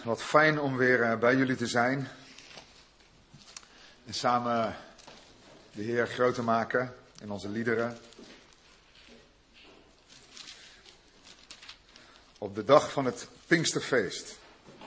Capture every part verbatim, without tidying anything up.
Wat fijn om weer bij jullie te zijn. En samen de Heer groot te maken in onze liederen. Op de dag van het Pinksterfeest.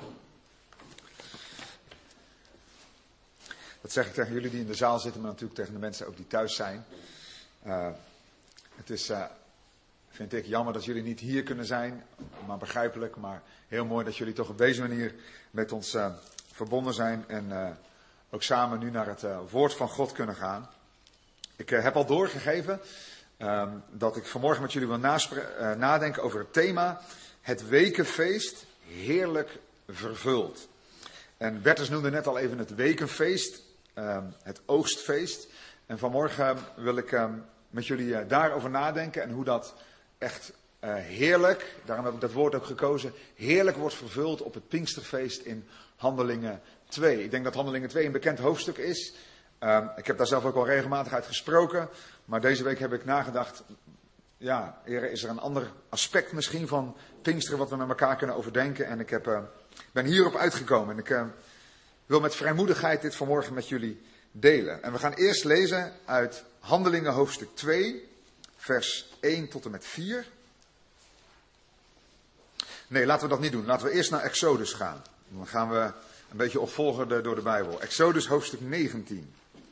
Dat zeg ik tegen jullie die in de zaal zitten, maar natuurlijk tegen de mensen ook die thuis zijn. Uh, het is, uh, vind ik, jammer dat jullie niet hier kunnen zijn, maar begrijpelijk. Maar heel mooi dat jullie toch op deze manier met ons uh, verbonden zijn en uh, ook samen nu naar het uh, woord van God kunnen gaan. Ik uh, heb al doorgegeven uh, dat ik vanmorgen met jullie wil naspre- uh, nadenken over het thema het wekenfeest heerlijk vervuld. En Bertus noemde net al even het wekenfeest, uh, het oogstfeest. En vanmorgen wil ik uh, met jullie uh, daarover nadenken en hoe dat echt uh, heerlijk, daarom heb ik dat woord ook gekozen, heerlijk wordt vervuld op het Pinksterfeest in Handelingen twee. Ik denk dat Handelingen twee een bekend hoofdstuk is. Uh, ik heb daar zelf ook al regelmatig uit gesproken, maar deze week heb ik nagedacht, ja, heren, is er een ander aspect misschien van Pinksteren wat we met elkaar kunnen overdenken. En ik heb, uh, ben hierop uitgekomen en ik uh, wil met vrijmoedigheid dit vanmorgen met jullie delen. En we gaan eerst lezen uit Handelingen hoofdstuk twee, vers één tot en met vier. Nee, laten we dat niet doen. Laten we eerst naar Exodus gaan. Dan gaan we een beetje opvolgen door de Bijbel. Exodus hoofdstuk negentien.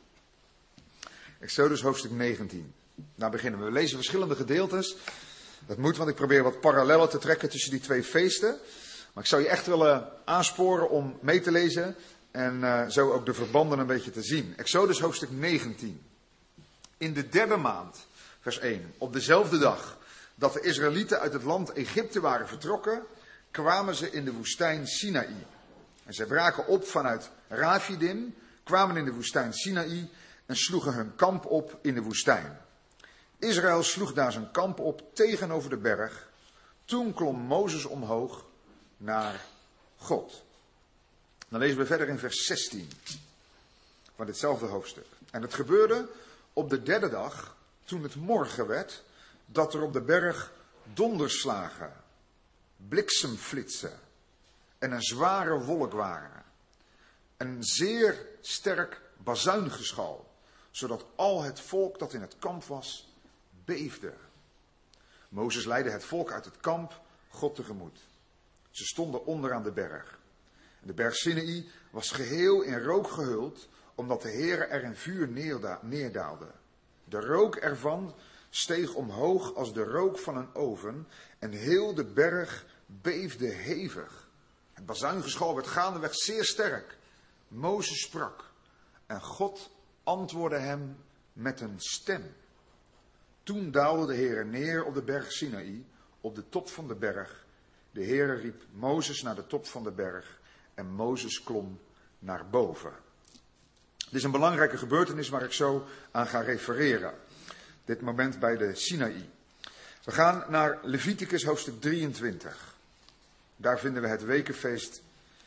Exodus hoofdstuk negentien. Daar beginnen we. We lezen verschillende gedeeltes. Dat moet, want ik probeer wat parallellen te trekken tussen die twee feesten. Maar ik zou je echt willen aansporen om mee te lezen en uh, zo ook de verbanden een beetje te zien. Exodus hoofdstuk negentien. In de derde maand, vers één, op dezelfde dag dat de Israëlieten uit het land Egypte waren vertrokken, kwamen ze in de woestijn Sinaï. En zij braken op vanuit Rafidim, kwamen in de woestijn Sinaï en sloegen hun kamp op in de woestijn. Israël sloeg daar zijn kamp op tegenover de berg. Toen klom Mozes omhoog naar God. Dan lezen we verder in vers zestien van ditzelfde hoofdstuk. En het gebeurde op de derde dag, toen het morgen werd, dat er op de berg donderslagen, bliksemflitsen en een zware wolk waren. Een zeer sterk bazuingeschal, zodat al het volk dat in het kamp was, beefde. Mozes leidde het volk uit het kamp God tegemoet. Ze stonden onderaan de berg. De berg Sinaï was geheel in rook gehuld, omdat de Heere er in vuur neerda- neerdaalde. De rook ervan steeg omhoog als de rook van een oven en heel de berg beefde hevig. Het bazuingeschal werd gaandeweg zeer sterk. Mozes sprak en God antwoordde hem met een stem. Toen daalde de Heere neer op de berg Sinaï, op de top van de berg. De Heere riep Mozes naar de top van de berg en Mozes klom naar boven. Dit is een belangrijke gebeurtenis waar ik zo aan ga refereren. Dit moment bij de Sinaï. We gaan naar Leviticus hoofdstuk drieëntwintig. Daar vinden we het wekenfeest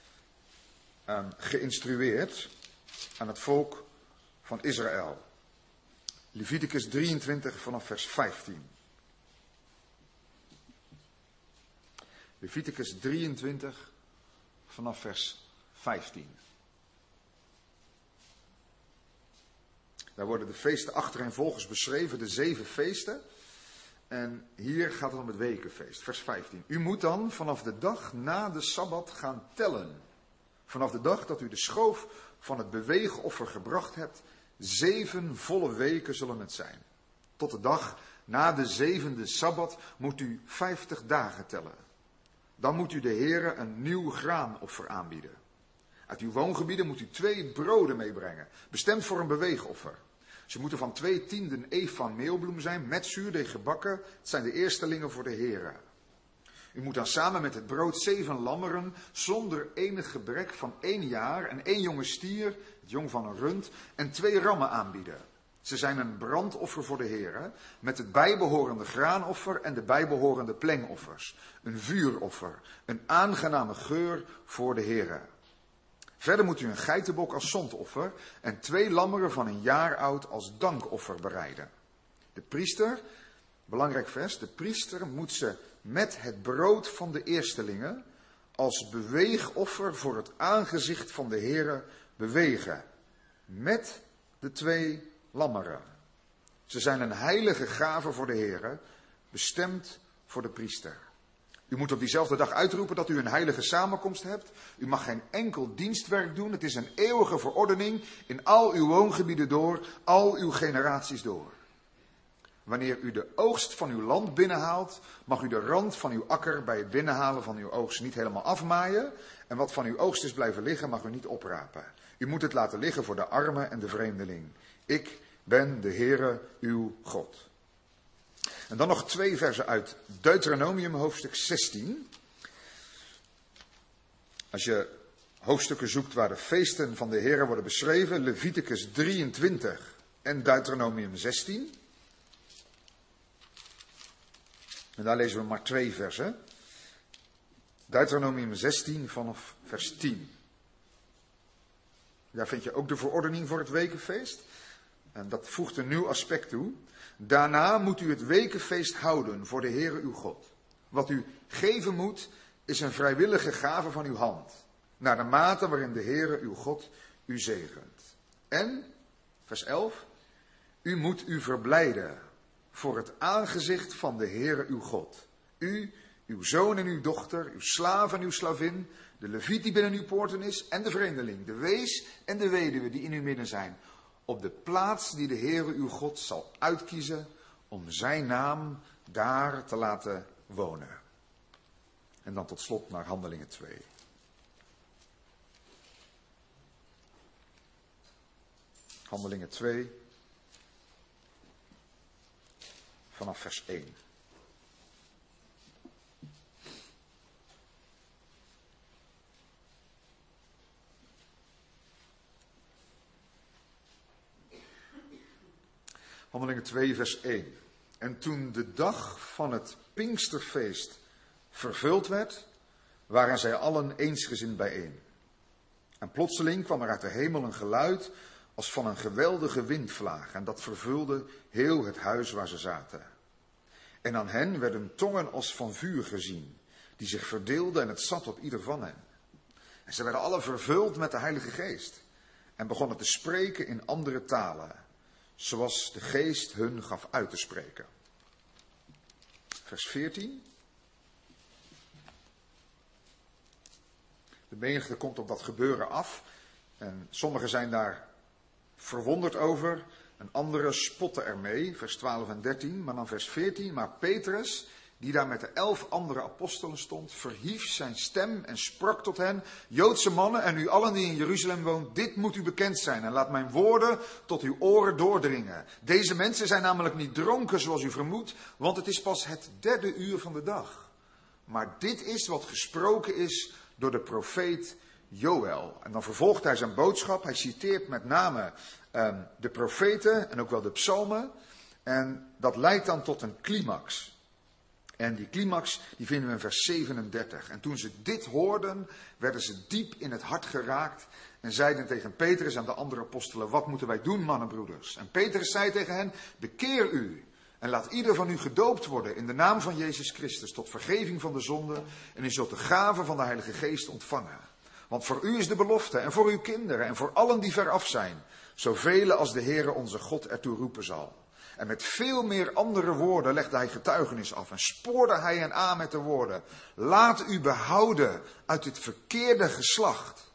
uh, geïnstrueerd aan het volk van Israël. Leviticus drieëntwintig vanaf vers vijftien. Leviticus drieëntwintig vanaf vers vijftien. Daar worden de feesten achtereenvolgens beschreven, de zeven feesten. En hier gaat het om het wekenfeest, vers vijftien. U moet dan vanaf de dag na de Sabbat gaan tellen. Vanaf de dag dat u de schoof van het beweegoffer gebracht hebt, zeven volle weken zullen het zijn. Tot de dag na de zevende Sabbat moet u vijftig dagen tellen. Dan moet u de Heere een nieuw graanoffer aanbieden. Uit uw woongebieden moet u twee broden meebrengen, bestemd voor een beweegoffer. Ze moeten van twee tienden eef van meelbloem zijn, met zuurdeeg gebakken. Het zijn de eerstelingen voor de Heere. U moet dan samen met het brood zeven lammeren, zonder enig gebrek van één jaar, en één jonge stier, het jong van een rund, en twee rammen aanbieden. Ze zijn een brandoffer voor de Heere, met het bijbehorende graanoffer en de bijbehorende plengoffers. Een vuuroffer, een aangename geur voor de Heere. Verder moet u een geitenbok als zondoffer en twee lammeren van een jaar oud als dankoffer bereiden. De priester, belangrijk vers, de priester moet ze met het brood van de eerstelingen als beweegoffer voor het aangezicht van de Heere bewegen. Met de twee lammeren. Ze zijn een heilige gave voor de Heere, bestemd voor de priester. U moet op diezelfde dag uitroepen dat u een heilige samenkomst hebt. U mag geen enkel dienstwerk doen. Het is een eeuwige verordening in al uw woongebieden door, al uw generaties door. Wanneer u de oogst van uw land binnenhaalt, mag u de rand van uw akker bij het binnenhalen van uw oogst niet helemaal afmaaien. En wat van uw oogst is blijven liggen, mag u niet oprapen. U moet het laten liggen voor de arme en de vreemdeling. Ik ben de Heere uw God. En dan nog twee versen uit Deuteronomium hoofdstuk zestien. Als je hoofdstukken zoekt waar de feesten van de Heere worden beschreven, Leviticus drieëntwintig en Deuteronomium zestien. En daar lezen we maar twee versen. Deuteronomium zestien vanaf vers tien. Daar vind je ook de verordening voor het wekenfeest. En dat voegt een nieuw aspect toe. Daarna moet u het wekenfeest houden voor de Heere uw God. Wat u geven moet, is een vrijwillige gave van uw hand. Naar de mate waarin de Heere uw God u zegent. En, vers elf, u moet u verblijden voor het aangezicht van de Heere uw God. U, uw zoon en uw dochter, uw slaaf en uw slavin, de leviet die binnen uw poorten is en de vreemdeling, de wees en de weduwe die in uw midden zijn. Op de plaats die de Heere uw God zal uitkiezen om zijn naam daar te laten wonen. En dan tot slot naar Handelingen twee. Handelingen twee, vanaf vers één. Handelingen twee, vers één. En toen de dag van het Pinksterfeest vervuld werd, waren zij allen eensgezind bijeen. En plotseling kwam er uit de hemel een geluid als van een geweldige windvlaag, en dat vervulde heel het huis waar ze zaten. En aan hen werden tongen als van vuur gezien, die zich verdeelden en het zat op ieder van hen. En ze werden alle vervuld met de Heilige Geest en begonnen te spreken in andere talen, zoals de Geest hun gaf uit te spreken. Vers veertien. De menigte komt op dat gebeuren af en sommigen zijn daar verwonderd over en anderen spotten ermee, vers twaalf en dertien. Maar dan vers veertien, maar Petrus, die daar met de elf andere apostelen stond, verhief zijn stem en sprak tot hen: Joodse mannen en u allen die in Jeruzalem woont, dit moet u bekend zijn en laat mijn woorden tot uw oren doordringen. Deze mensen zijn namelijk niet dronken zoals u vermoedt, want het is pas het derde uur van de dag. Maar dit is wat gesproken is door de profeet Joël. En dan vervolgt hij zijn boodschap. Hij citeert met name um, de profeten en ook wel de psalmen. En dat leidt dan tot een climax. En die climax die vinden we in vers zevenendertig. En toen ze dit hoorden, werden ze diep in het hart geraakt en zeiden tegen Petrus en de andere apostelen: wat moeten wij doen, mannenbroeders? En Petrus zei tegen hen: bekeer u en laat ieder van u gedoopt worden in de naam van Jezus Christus tot vergeving van de zonde, en u zult de gave van de Heilige Geest ontvangen. Want voor u is de belofte en voor uw kinderen en voor allen die ver af zijn, zoveel als de Heere onze God ertoe roepen zal. En met veel meer andere woorden legde hij getuigenis af en spoorde hij hen aan met de woorden: laat u behouden uit dit verkeerde geslacht.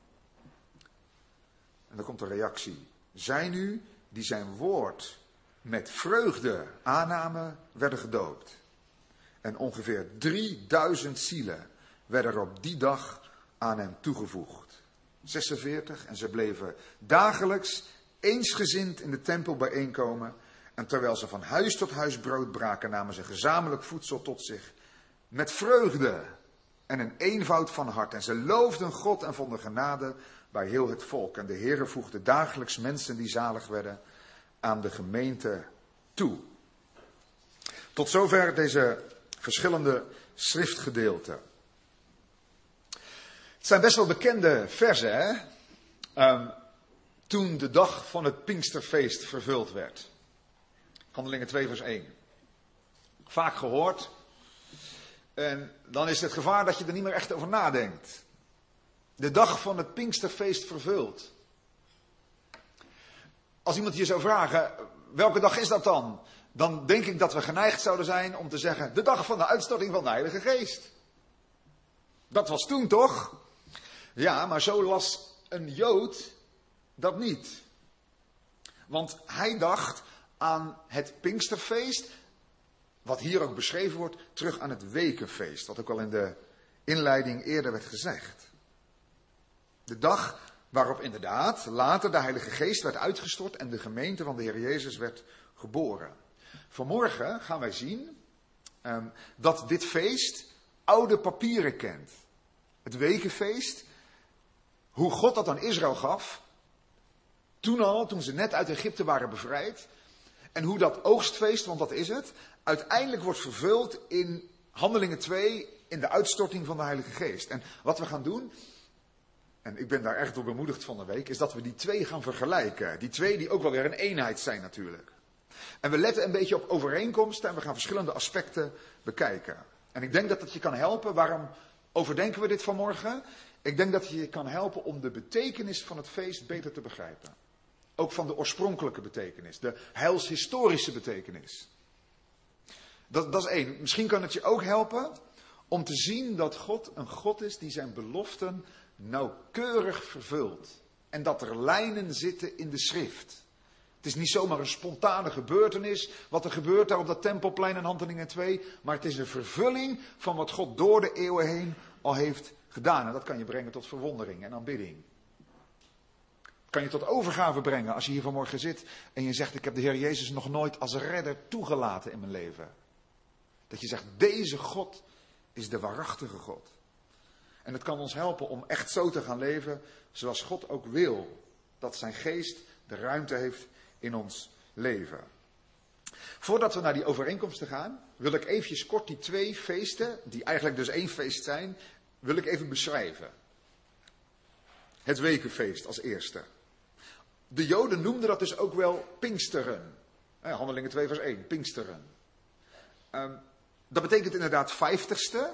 En dan komt de reactie: zij nu die zijn woord met vreugde aannamen, werden gedoopt. En ongeveer drieduizend zielen werden er op die dag aan hem toegevoegd. zesenveertig, en ze bleven dagelijks eensgezind in de tempel bijeenkomen. En terwijl ze van huis tot huis brood braken, namen ze gezamenlijk voedsel tot zich. Met vreugde en een eenvoud van hart. En ze loofden God en vonden genade bij heel het volk. En de Heere voegde dagelijks mensen die zalig werden aan de gemeente toe. Tot zover deze verschillende schriftgedeelten. Het zijn best wel bekende verzen, hè? Um, toen de dag van het Pinksterfeest vervuld werd. Handelingen twee vers één. Vaak gehoord. En dan is het gevaar dat je er niet meer echt over nadenkt. De dag van het Pinksterfeest vervult. Als iemand je zou vragen, welke dag is dat dan? Dan denk ik dat we geneigd zouden zijn om te zeggen, de dag van de uitstorting van de Heilige Geest. Dat was toen toch? Ja, maar zo las een Jood dat niet. Want hij dacht aan het Pinksterfeest, wat hier ook beschreven wordt, terug aan het Wekenfeest. Wat ook al in de inleiding eerder werd gezegd. De dag waarop inderdaad later de Heilige Geest werd uitgestort en de gemeente van de Heer Jezus werd geboren. Vanmorgen gaan wij zien um, dat dit feest oude papieren kent. Het Wekenfeest, hoe God dat aan Israël gaf, toen al, toen ze net uit Egypte waren bevrijd. En hoe dat oogstfeest, want dat is het, uiteindelijk wordt vervuld in Handelingen twee, in de uitstorting van de Heilige Geest. En wat we gaan doen, en ik ben daar echt door bemoedigd van de week, is dat we die twee gaan vergelijken. Die twee die ook wel weer een eenheid zijn natuurlijk. En we letten een beetje op overeenkomsten en we gaan verschillende aspecten bekijken. En ik denk dat dat je kan helpen. Waarom overdenken we dit vanmorgen? Ik denk dat je je kan helpen om de betekenis van het feest beter te begrijpen. Ook van de oorspronkelijke betekenis, de heilshistorische betekenis. Dat, dat is één. Misschien kan het je ook helpen om te zien dat God een God is die zijn beloften nauwkeurig vervult. En dat er lijnen zitten in de schrift. Het is niet zomaar een spontane gebeurtenis, wat er gebeurt daar op dat tempelplein in Handelingen twee. Maar het is een vervulling van wat God door de eeuwen heen al heeft gedaan. En dat kan je brengen tot verwondering en aanbidding. Kan je tot overgave brengen als je hier vanmorgen zit en je zegt, ik heb de Heer Jezus nog nooit als redder toegelaten in mijn leven. Dat je zegt, deze God is de waarachtige God. En het kan ons helpen om echt zo te gaan leven zoals God ook wil. Dat zijn geest de ruimte heeft in ons leven. Voordat we naar die overeenkomsten gaan, wil ik eventjes kort die twee feesten, die eigenlijk dus één feest zijn, wil ik even beschrijven. Het Wekenfeest als eerste. De Joden noemden dat dus ook wel Pinksteren. Handelingen twee vers één, Pinksteren. Um, dat betekent inderdaad vijftigste.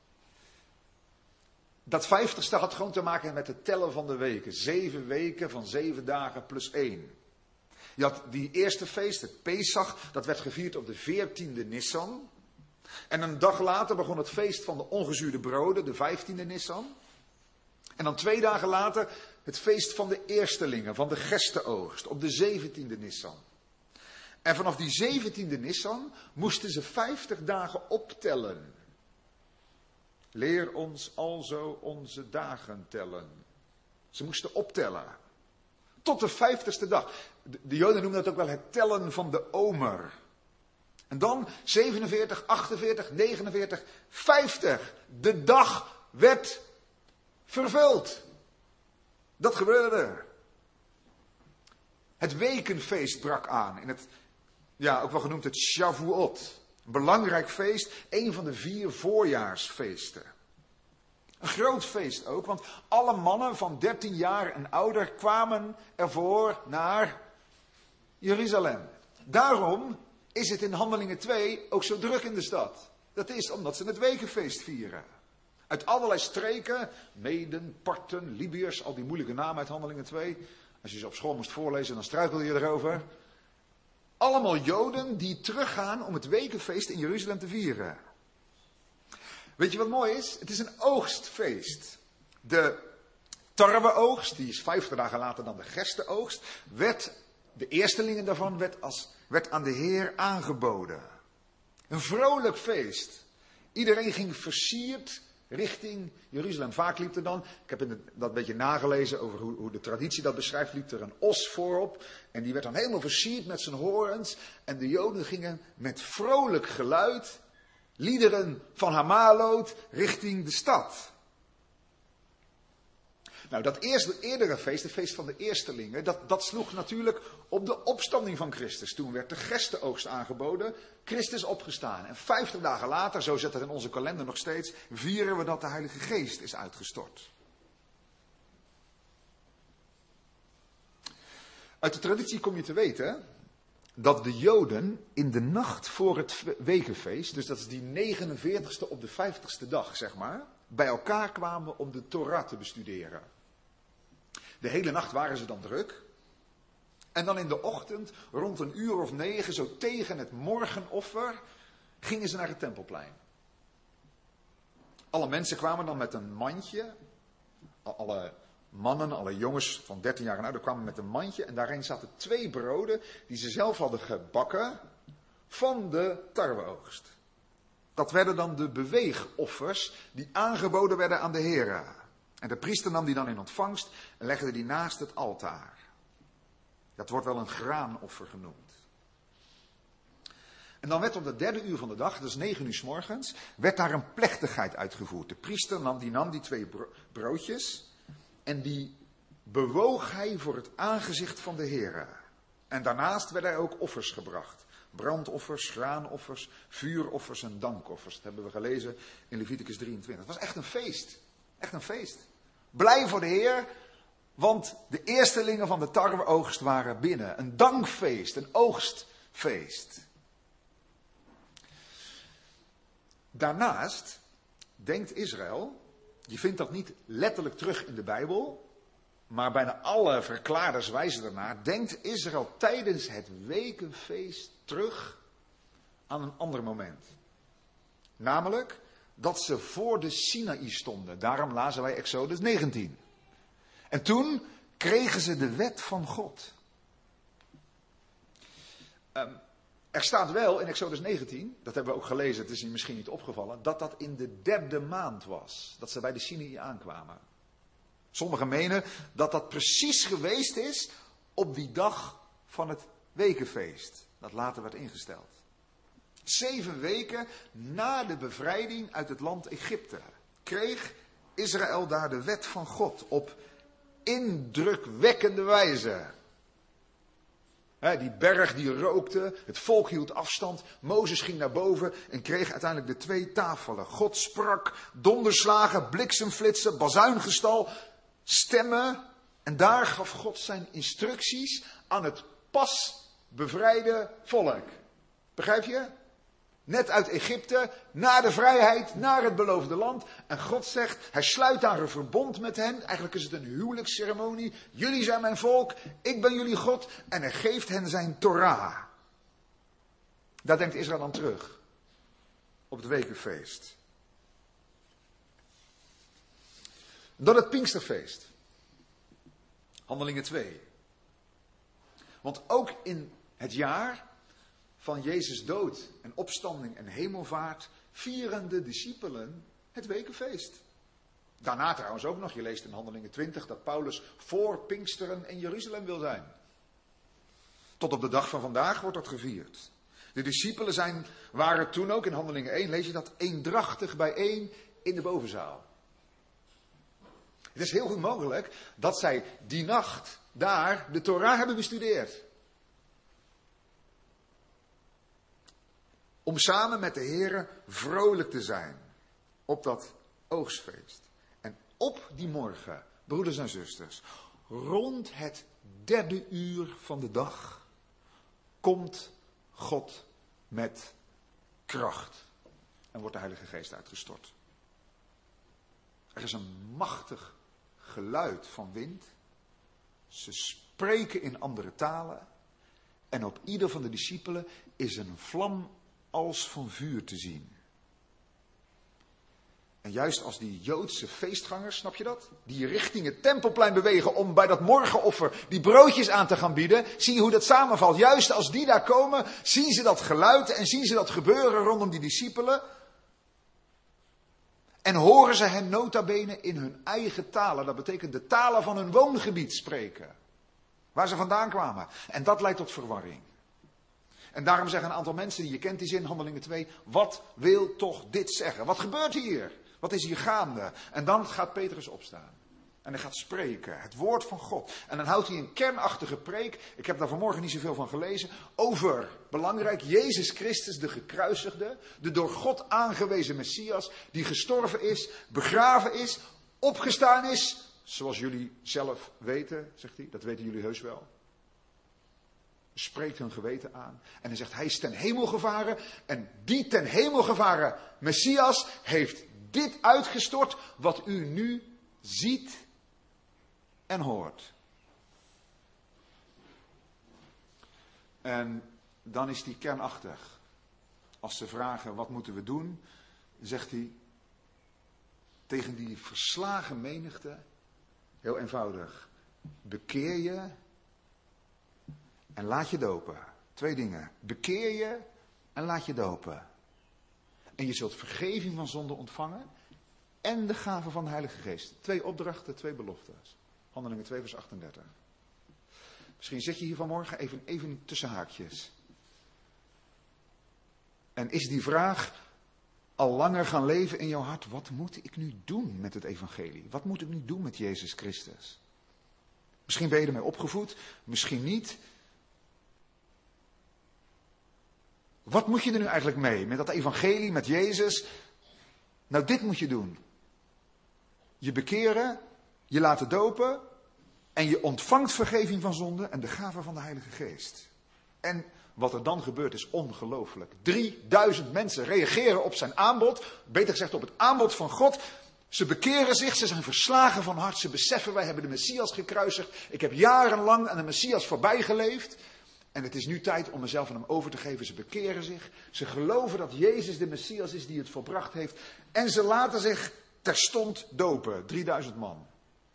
Dat vijftigste had gewoon te maken met het tellen van de weken. Zeven weken van zeven dagen plus één. Je had die eerste feest, het Pesach, dat werd gevierd op de veertiende Nissan. En een dag later begon het feest van de ongezuurde broden, de vijftiende Nissan. En dan twee dagen later het feest van de eerstelingen, van de gerstenoogst, op de zeventiende Nissan. En vanaf die zeventiende Nissan moesten ze vijftig dagen optellen. Leer ons alzo onze dagen tellen. Ze moesten optellen. Tot de vijftigste dag. De, de Joden noemen dat ook wel het tellen van de omer. En dan zevenenveertig, achtenveertig, negenenveertig, vijftig. De dag werd vervuld. Dat gebeurde. Het Wekenfeest brak aan. In het, ja, ook wel genoemd het Shavuot. Een belangrijk feest. Een van de vier voorjaarsfeesten. Een groot feest ook. Want alle mannen van dertien jaar en ouder kwamen ervoor naar Jeruzalem. Daarom is het in Handelingen twee ook zo druk in de stad. Dat is omdat ze het Wekenfeest vieren. Uit allerlei streken, Meden, Parten, Libiërs, al die moeilijke namen uit Handelingen twee. Als je ze op school moest voorlezen, dan struikelde je erover. Allemaal Joden die teruggaan om het Wekenfeest in Jeruzalem te vieren. Weet je wat mooi is? Het is een oogstfeest. De tarweoogst, die is vijftig dagen later dan de gerstenoogst, werd, de eerstelingen daarvan werd, als, werd aan de Heer aangeboden. Een vrolijk feest. Iedereen ging versierd richting Jeruzalem. Vaak liep er dan, ik heb in de, dat een beetje nagelezen over hoe, hoe de traditie dat beschrijft, liep er een os voorop. En die werd dan helemaal versierd met zijn horens. En de Joden gingen met vrolijk geluid, liederen van Hamaloot, richting de stad. Nou, dat eerste, eerdere feest, het feest van de eerstelingen, dat, dat sloeg natuurlijk op de opstanding van Christus. Toen werd de gerstenoogst aangeboden, Christus opgestaan. En vijftig dagen later, zo zit het in onze kalender nog steeds, vieren we dat de Heilige Geest is uitgestort. Uit de traditie kom je te weten dat de Joden in de nacht voor het wekenfeest, dus dat is die negenenveertigste op de vijftigste dag, zeg maar, bij elkaar kwamen om de Torah te bestuderen. De hele nacht waren ze dan druk. En dan in de ochtend, rond een uur of negen, zo tegen het morgenoffer, gingen ze naar het Tempelplein. Alle mensen kwamen dan met een mandje. Alle mannen, alle jongens van dertien jaar en ouder kwamen met een mandje. En daarin zaten twee broden die ze zelf hadden gebakken van de tarweoogst. Dat werden dan de beweegoffers die aangeboden werden aan de Here. En de priester nam die dan in ontvangst en legde die naast het altaar. Dat wordt wel een graanoffer genoemd. En dan werd op de derde uur van de dag, dus negen uur 's morgens, werd daar een plechtigheid uitgevoerd. De priester nam die, nam die twee broodjes en die bewoog hij voor het aangezicht van de Here. En daarnaast werden er ook offers gebracht. Brandoffers, graanoffers, vuuroffers en dankoffers. Dat hebben we gelezen in Leviticus drieëntwintig. Het was echt een feest. Echt een feest. Blij voor de Heer, want de eerstelingen van de tarweoogst waren binnen. Een dankfeest, een oogstfeest. Daarnaast denkt Israël, je vindt dat niet letterlijk terug in de Bijbel, maar bijna alle verklaarders wijzen ernaar, denkt Israël tijdens het wekenfeest terug aan een ander moment. Namelijk dat ze voor de Sinaï stonden. Daarom lazen wij Exodus negentien. En toen kregen ze de wet van God. Um, er staat wel in Exodus negentien, dat hebben we ook gelezen, het is je misschien niet opgevallen, dat dat in de derde maand was. Dat ze bij de Sinaï aankwamen. Sommigen menen dat dat precies geweest is op die dag van het wekenfeest. Dat later werd ingesteld. Zeven weken na de bevrijding uit het land Egypte kreeg Israël daar de wet van God op indrukwekkende wijze. He, die berg die rookte, het volk hield afstand, Mozes ging naar boven en kreeg uiteindelijk de twee tafelen. God sprak, donderslagen, bliksemflitsen, bazuingestal, stemmen. En daar gaf God zijn instructies aan het pas bevrijde volk. Begrijp je? Net uit Egypte, naar de vrijheid, naar het beloofde land. En God zegt, hij sluit daar een verbond met hen. Eigenlijk is het een huwelijksceremonie. Jullie zijn mijn volk, ik ben jullie God. En hij geeft hen zijn Torah. Daar denkt Israël dan terug. Op het wekenfeest. Dan het Pinksterfeest. Handelingen twee. Want ook in het jaar van Jezus dood en opstanding en hemelvaart vieren de discipelen het wekenfeest. Daarna trouwens ook nog, je leest in Handelingen twintig, dat Paulus voor Pinksteren in Jeruzalem wil zijn. Tot op de dag van vandaag wordt dat gevierd. De discipelen zijn, waren toen ook in Handelingen één, lees je dat, eendrachtig bijeen in de bovenzaal. Het is heel goed mogelijk dat zij die nacht daar de Torah hebben bestudeerd. Om samen met de Here vrolijk te zijn op dat oogstfeest. En op die morgen, broeders en zusters, rond het derde uur van de dag, komt God met kracht. En wordt de Heilige Geest uitgestort. Er is een machtig geluid van wind. Ze spreken in andere talen. En op ieder van de discipelen is een vlam als van vuur te zien. En juist als die Joodse feestgangers, snap je dat? Die richting het Tempelplein bewegen om bij dat morgenoffer die broodjes aan te gaan bieden. Zie je hoe dat samenvalt? Juist als die daar komen, zien ze dat geluid en zien ze dat gebeuren rondom die discipelen. En horen ze hen nota bene in hun eigen talen. Dat betekent de talen van hun woongebied spreken. Waar ze vandaan kwamen. En dat leidt tot verwarring. En daarom zeggen een aantal mensen, je kent die zin, Handelingen twee, wat wil toch dit zeggen? Wat gebeurt hier? Wat is hier gaande? En dan gaat Petrus opstaan. En hij gaat spreken, het woord van God. En dan houdt hij een kernachtige preek, ik heb daar vanmorgen niet zoveel van gelezen, over, belangrijk, Jezus Christus, de gekruisigde, de door God aangewezen Messias, die gestorven is, begraven is, opgestaan is, zoals jullie zelf weten, zegt hij, dat weten jullie heus wel. spreekt hun geweten aan. En hij zegt, hij is ten hemel gevaren. En die ten hemel gevaren Messias heeft dit uitgestort wat u nu ziet en hoort. En dan is hij kernachtig. Als ze vragen, wat moeten we doen? Zegt hij tegen die verslagen menigte, heel eenvoudig, bekeer je en laat je dopen. Twee dingen. Bekeer je en laat je dopen. En je zult vergeving van zonde ontvangen en de gave van de Heilige Geest. Twee opdrachten, twee beloftes. Handelingen twee vers achtendertig. Misschien zit je hier vanmorgen even, even tussen haakjes. En is die vraag al langer gaan leven in jouw hart? Wat moet ik nu doen met het evangelie? Wat moet ik nu doen met Jezus Christus? Misschien ben je ermee opgevoed, misschien niet. Wat moet je er nu eigenlijk mee met dat evangelie, met Jezus? Nou, dit moet je doen. Je bekeren, je laten dopen en je ontvangt vergeving van zonde en de gave van de Heilige Geest. En wat er dan gebeurt is ongelooflijk. drieduizend mensen reageren op zijn aanbod, beter gezegd op het aanbod van God. Ze bekeren zich, ze zijn verslagen van hart, ze beseffen, wij hebben de Messias gekruisigd. Ik heb jarenlang aan de Messias voorbij geleefd. En het is nu tijd om mezelf aan hem over te geven. Ze bekeren zich, ze geloven dat Jezus de Messias is die het volbracht heeft. En ze laten zich terstond dopen, drieduizend man.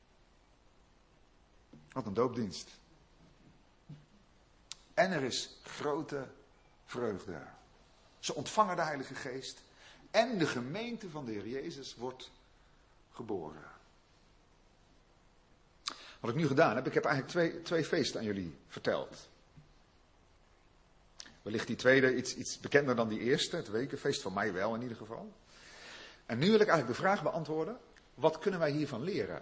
Wat een doopdienst. En er is grote vreugde. Ze ontvangen de Heilige Geest. En de gemeente van de Heer Jezus wordt geboren. Wat ik nu gedaan heb, ik heb eigenlijk twee, twee feesten aan jullie verteld. Wellicht die tweede iets, iets bekender dan die eerste. Het wekenfeest van mij wel in ieder geval. En nu wil ik eigenlijk de vraag beantwoorden. Wat kunnen wij hiervan leren?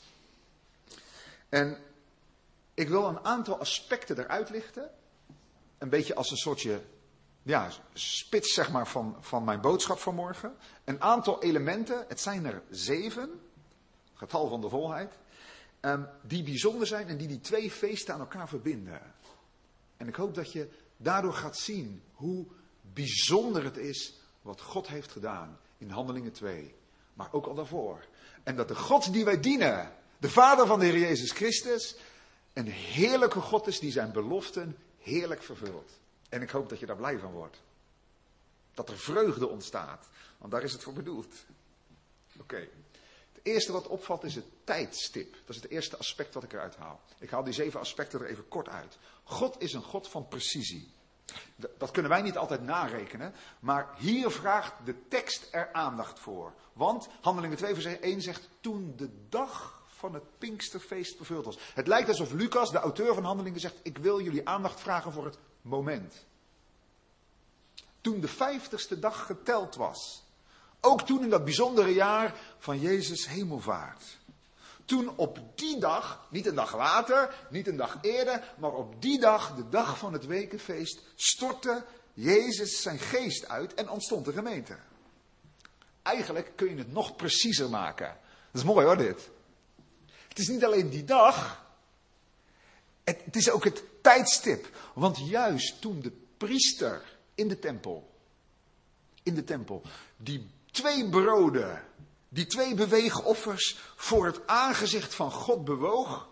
En ik wil een aantal aspecten eruit lichten. Een beetje als een soortje ja, spits zeg maar, van, van mijn boodschap vanmorgen. Een aantal elementen, het zijn er zeven, getal van de volheid, um, die bijzonder zijn en die die twee feesten aan elkaar verbinden. En ik hoop dat je daardoor gaat zien hoe bijzonder het is wat God heeft gedaan in Handelingen twee. Maar ook al daarvoor. En dat de God die wij dienen, de Vader van de Heer Jezus Christus, een heerlijke God is die zijn beloften heerlijk vervult. En ik hoop dat je daar blij van wordt. Dat er vreugde ontstaat. Want daar is het voor bedoeld. Oké. Okay. Het eerste wat opvalt is het tijdstip. Dat is het eerste aspect wat ik eruit haal. Ik haal die zeven aspecten er even kort uit. God is een God van precisie. Dat kunnen wij niet altijd narekenen. Maar hier vraagt de tekst er aandacht voor. Want Handelingen twee vers één zegt, toen de dag van het Pinksterfeest vervuld was. Het lijkt alsof Lucas, de auteur van Handelingen, zegt, ik wil jullie aandacht vragen voor het moment. Toen de vijftigste dag geteld was. Ook toen in dat bijzondere jaar van Jezus hemelvaart. Toen op die dag, niet een dag later, niet een dag eerder, maar op die dag, de dag van het wekenfeest, stortte Jezus zijn geest uit en ontstond de gemeente. Eigenlijk kun je het nog preciezer maken. Dat is mooi hoor dit. Het is niet alleen die dag, het, het is ook het tijdstip. Want juist toen de priester in de tempel, in de tempel, die twee broden, die twee beweegoffers voor het aangezicht van God bewoog,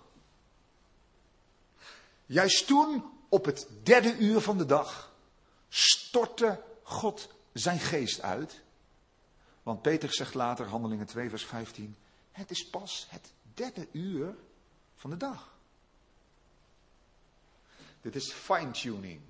juist toen, op het derde uur van de dag, stortte God zijn geest uit. Want Peter zegt later, Handelingen twee vers vijftien, het is pas het derde uur van de dag. Dit is fine-tuning.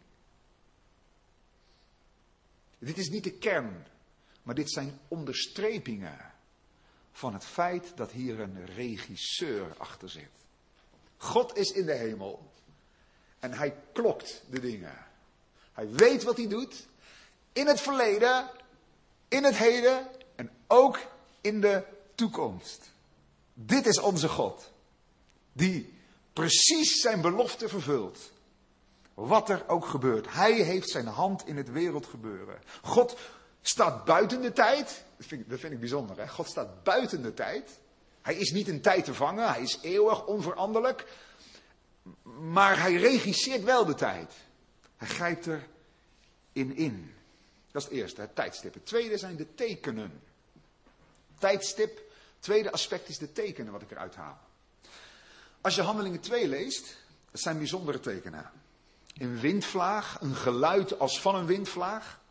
Dit is niet de kern, maar dit zijn onderstrepingen van het feit dat hier een regisseur achter zit. God is in de hemel en hij klokt de dingen. Hij weet wat hij doet in het verleden, in het heden en ook in de toekomst. Dit is onze God, die precies zijn belofte vervult. Wat er ook gebeurt. Hij heeft zijn hand in het wereldgebeuren. God staat buiten de tijd. Dat vind ik, dat vind ik bijzonder. Hè? God staat buiten de tijd. Hij is niet in tijd te vangen. Hij is eeuwig, onveranderlijk. Maar hij regisseert wel de tijd. Hij grijpt er in in. Dat is het eerste, het tijdstip. Het tweede zijn de tekenen. Tijdstip, tweede aspect is de tekenen wat ik eruit haal. Als je Handelingen twee leest, dat zijn bijzondere tekenen. Een windvlaag, een geluid als van een windvlaag.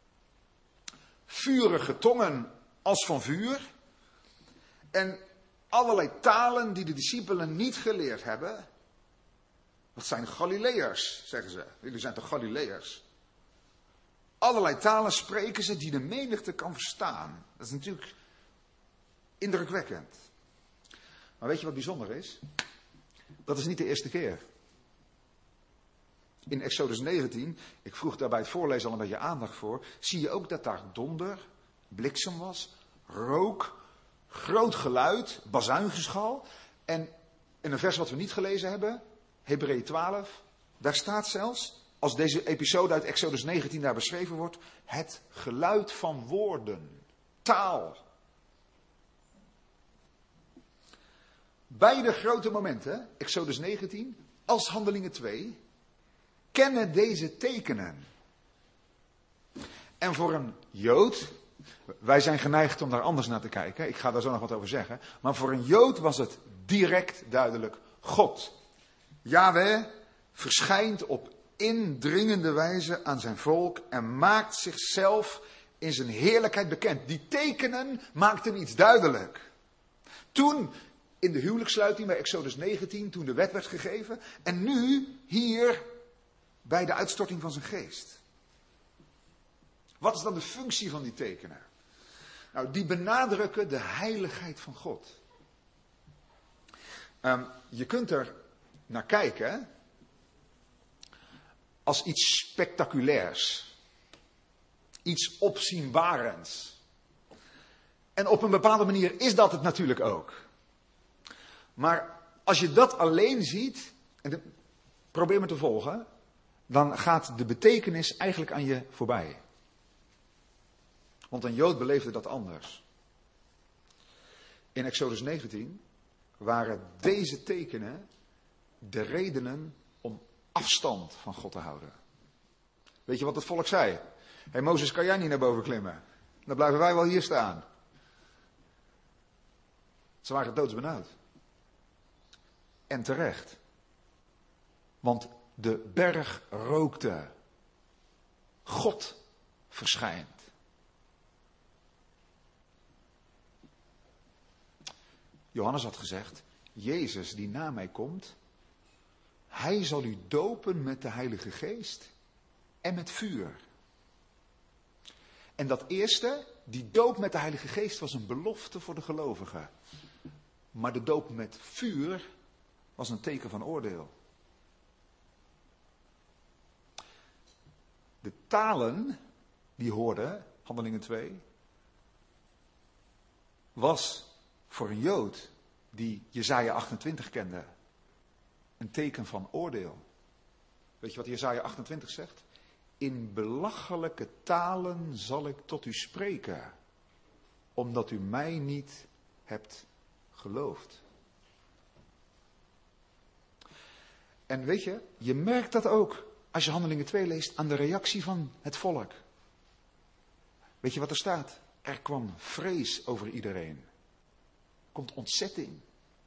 Vurige tongen als van vuur. En allerlei talen die de discipelen niet geleerd hebben. Dat zijn Galileërs, zeggen ze. Jullie zijn toch Galileërs? Allerlei talen spreken ze die de menigte kan verstaan. Dat is natuurlijk indrukwekkend. Maar weet je wat bijzonder is? Dat is niet de eerste keer. In Exodus negentien, ik vroeg daar bij het voorlezen al een beetje aandacht voor, zie je ook dat daar donder, bliksem was, rook, groot geluid, bazuingeschal. En in een vers wat we niet gelezen hebben, Hebreeën twaalf, daar staat zelfs, als deze episode uit Exodus negentien daar beschreven wordt, het geluid van woorden, taal. Beide grote momenten, Exodus negentien als Handelingen twee, kennen deze tekenen. En voor een Jood, wij zijn geneigd om daar anders naar te kijken, ik ga daar zo nog wat over zeggen, maar voor een Jood was het direct duidelijk, God, Yahweh, verschijnt op indringende wijze aan zijn volk en maakt zichzelf in zijn heerlijkheid bekend. Die tekenen maakten iets duidelijk. Toen in de huwelijkssluiting bij Exodus negentien, toen de wet werd gegeven, en nu hier bij de uitstorting van zijn geest. Wat is dan de functie van die tekenen? Nou, die benadrukken de heiligheid van God. Um, je kunt er naar kijken als iets spectaculairs. Iets opzienbarends. En op een bepaalde manier is dat het natuurlijk ook. Maar als je dat alleen ziet, en de, probeer me te volgen, dan gaat de betekenis eigenlijk aan je voorbij. Want een Jood beleefde dat anders. In Exodus negentien waren deze tekenen de redenen om afstand van God te houden. Weet je wat het volk zei? Hé hey, Mozes, kan jij niet naar boven klimmen? Dan blijven wij wel hier staan. Ze waren doodsbenauwd. En terecht. Want de berg rookte. God verschijnt. Johannes had gezegd, Jezus die na mij komt, hij zal u dopen met de Heilige Geest en met vuur. En dat eerste, die doop met de Heilige Geest, was een belofte voor de gelovigen. Maar de doop met vuur was een teken van oordeel. De talen die hoorden, Handelingen twee, was voor een Jood die Jesaja achtentwintig kende, een teken van oordeel. Weet je wat Jesaja achtentwintig zegt? In belachelijke talen zal ik tot u spreken, omdat u mij niet hebt geloofd. En weet je, je merkt dat ook als je Handelingen twee leest aan de reactie van het volk. Weet je wat er staat? Er kwam vrees over iedereen. Er komt ontzetting.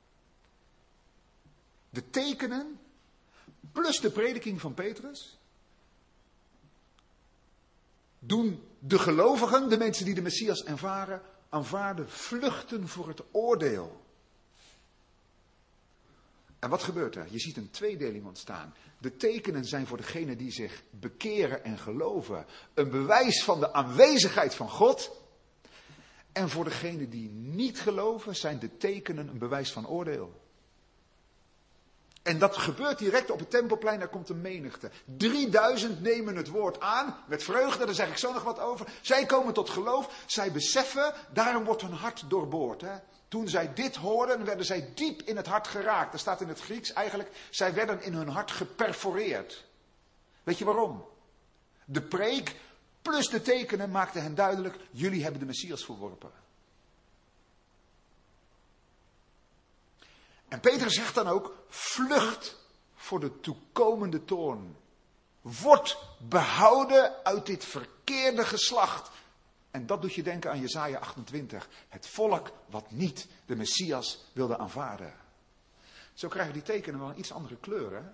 De tekenen, plus de prediking van Petrus, doen de gelovigen, de mensen die de Messias aanvaarden, aanvaarden vluchten voor het oordeel. En wat gebeurt er? Je ziet een tweedeling ontstaan. De tekenen zijn voor degenen die zich bekeren en geloven een bewijs van de aanwezigheid van God. En voor degenen die niet geloven zijn de tekenen een bewijs van oordeel. En dat gebeurt direct op het Tempelplein, daar komt een menigte. drieduizend nemen het woord aan, met vreugde, daar zeg ik zo nog wat over. Zij komen tot geloof, zij beseffen, daarom wordt hun hart doorboord. Hè. Toen zij dit hoorden, werden zij diep in het hart geraakt. Er staat in het Grieks eigenlijk, zij werden in hun hart geperforeerd. Weet je waarom? De preek plus de tekenen maakten hen duidelijk, jullie hebben de Messias verworpen. En Petrus zegt dan ook, vlucht voor de toekomende toorn. Word behouden uit dit verkeerde geslacht. En dat doet je denken aan Jesaja achtentwintig. Het volk wat niet de Messias wilde aanvaarden. Zo krijgen die tekenen wel een iets andere kleur, hè?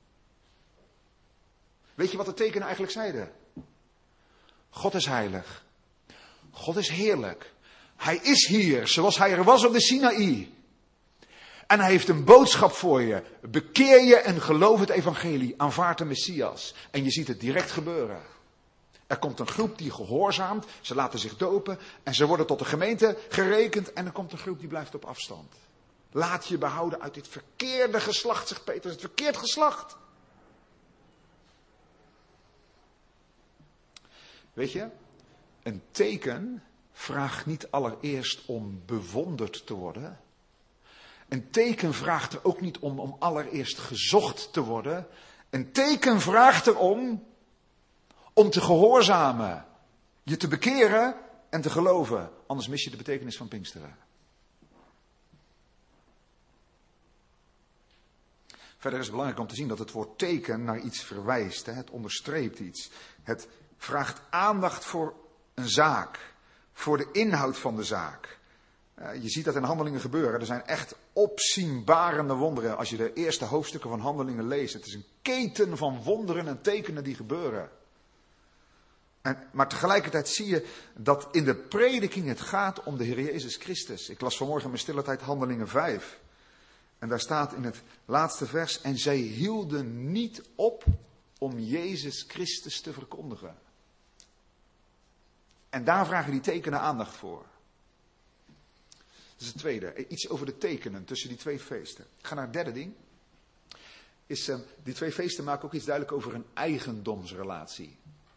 Weet je wat de tekenen eigenlijk zeiden? God is heilig. God is heerlijk. Hij is hier, zoals hij er was op de Sinaï. En hij heeft een boodschap voor je. Bekeer je en geloof het evangelie. Aanvaard de Messias. En je ziet het direct gebeuren. Er komt een groep die gehoorzaamt. Ze laten zich dopen. En ze worden tot de gemeente gerekend. En er komt een groep die blijft op afstand. Laat je behouden uit dit verkeerde geslacht, zegt Petrus. Het verkeerd geslacht. Weet je, een teken vraagt niet allereerst om bewonderd te worden. Een teken vraagt er ook niet om om allereerst gezocht te worden. Een teken vraagt erom om te gehoorzamen, je te bekeren en te geloven. Anders mis je de betekenis van Pinksteren. Verder is het belangrijk om te zien dat het woord teken naar iets verwijst. Hè? Het onderstreept iets. Het vraagt aandacht voor een zaak. Voor de inhoud van de zaak. Uh, je ziet dat in Handelingen gebeuren. Er zijn echt opzienbarende wonderen. Als je de eerste hoofdstukken van Handelingen leest. Het is een keten van wonderen en tekenen die gebeuren. En, maar tegelijkertijd zie je dat in de prediking het gaat om de Heer Jezus Christus. Ik las vanmorgen in mijn stille tijd Handelingen vijf. En daar staat in het laatste vers. En zij hielden niet op om Jezus Christus te verkondigen. En daar vragen die tekenen aandacht voor. Dat is het tweede. Iets over de tekenen tussen die twee feesten. Ik ga naar het derde ding. Is, uh, die twee feesten maken ook iets duidelijk over een eigendomsrelatie.